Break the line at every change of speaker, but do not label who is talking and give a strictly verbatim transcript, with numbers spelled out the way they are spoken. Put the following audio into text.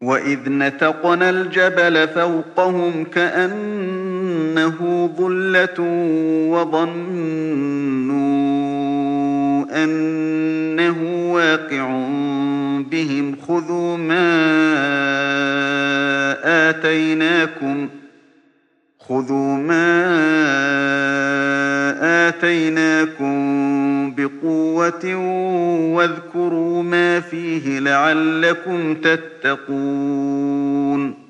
وَإِذْ نَتَقْنَا الْجَبَلَ فَوْقَهُمْ كَأَنَّهُ ظُلَّةٌ وَظَنُّوا أَنَّهُ وَاقِعٌ بِهِمْ خُذُوا مَا آتَيْنَاكُمْ خُذُوا مَا آتَيْنَاكُمْ بِقُوَّةٍ وَاذْكُرُوا مَا فِيهِ لَعَلَّكُمْ تَتَّقُونَ